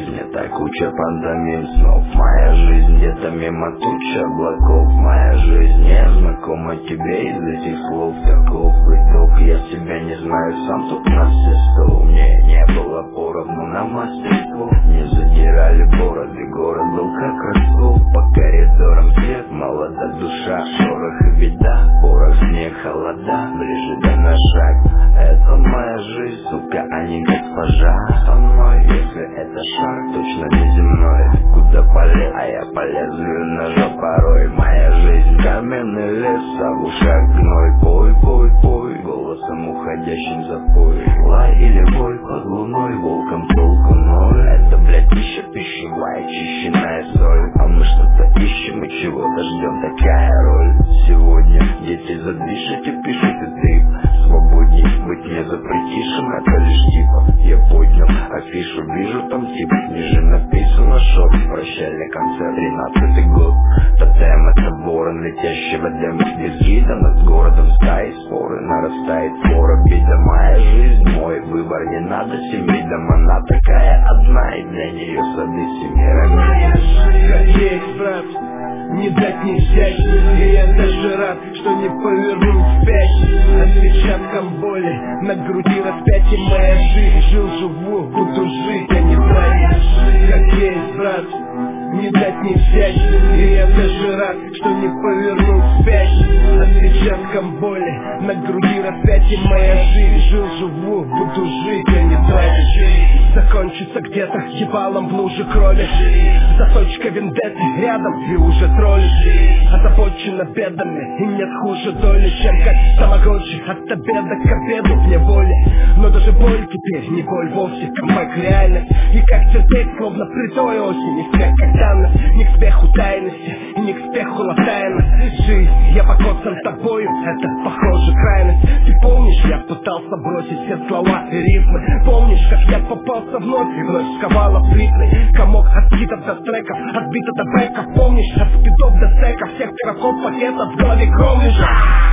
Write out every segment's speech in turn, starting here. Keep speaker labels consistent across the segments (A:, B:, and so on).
A: жизнь — это куча пантомим снов. Моя жизнь где-то мимо туч облаков. Моя жизнь не знакома тебе из этих слов. Таков итог, я себя не знаю, сам тут на все сто. Мне не было поровну на мастерство. Не задирали бороды, город был как раскол. По коридорам свет, молода душа, шорох и беда, порох, снег, холода, ближе да на шаг. Это моя жизнь, сука, а не госпожа. Со мной, если это шар, точно не земной. Куда полез, а я по лезвию ножа порой. Моя жизнь каменный лес, а в ушах гной. Пой, пой, пой, голосом уходящим за пой. Лай или бой под луной, волком толку ноль. Это, блядь, пищевая, чищенная соль. А мы что-то ищем и чего-то ждем, такая роль. Сегодня дети задышите, пишите ты. Свободней быть не запретишь, это лишь типа. Я поднял афишу, вижу там тип. Ниже написано шок, прощальный концерт, 13-й год. Тотем — это ворон, летящий в Эдем. Без вида над городом стаи споры, нарастает скоро беда. Моя жизнь, мой выбор, не надо семейдам. Она такая одна, и для нее сады семейными.
B: Как есть, брат, не дать не взять. И я даже рад, что не повернул вспять. Отпечатком боли на груди распятие. Моя жизнь, жил, живу, буду жить, а не тратить. Как есть, брат, не дать не взять. И я даже рад, что не повернул вспять. Отпечатком боли на груди распятие. Моя жизнь, жил, живу, буду жить, а не тратить. Закончится где-то ебалом в луже крови. Заточка вендетты рядом и уже тролль. Озабочена бедами и нет хуже доли, чем как тамагочи от обеда к обеду в неволе. Но даже боль теперь не боль вовсе, камбэк реальность. И как терпеть, словно при той осени. Не спех как данность, не к спеху тайности и не к спеху латайность. Жизнь, я покоцан тобою, это похоже крайность. Ты помнишь, я пытался бросить все слова и рифмы. Помнишь, как я попался вновь и вновь сковала плитный комок от битов до треков, от бита до бэков. Помнишь, от спидов до секов, всех пирогов, пакетов в голове кром лежал.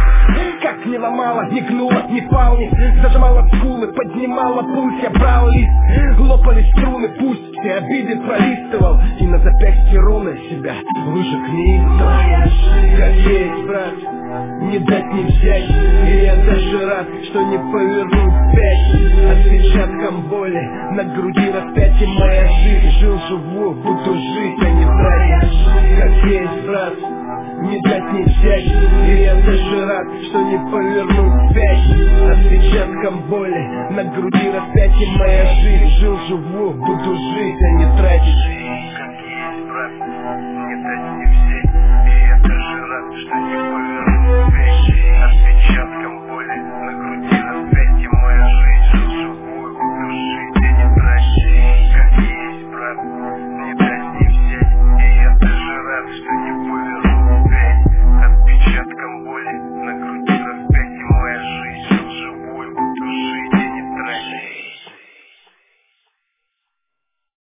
B: Как не ломала, не гнула, не пални, зажимала скулы, поднимала пульс, я брал лист. Лопались струны, пусть все обиды пролистывал. И на запястье руны себя выжег неистово. Как есть, брат, не дать не взять. И я даже рад, что не повернул вспять. Отпечатком боли на груди распятие. Моя жизнь, жил, живу, буду жить, а не тратить. Как есть, брат, не дать не взять. И я даже рад, что не повернул вспять. Отпечатком боли на груди распятие. Моя жизнь, жил, живу, буду жить, а не тратить.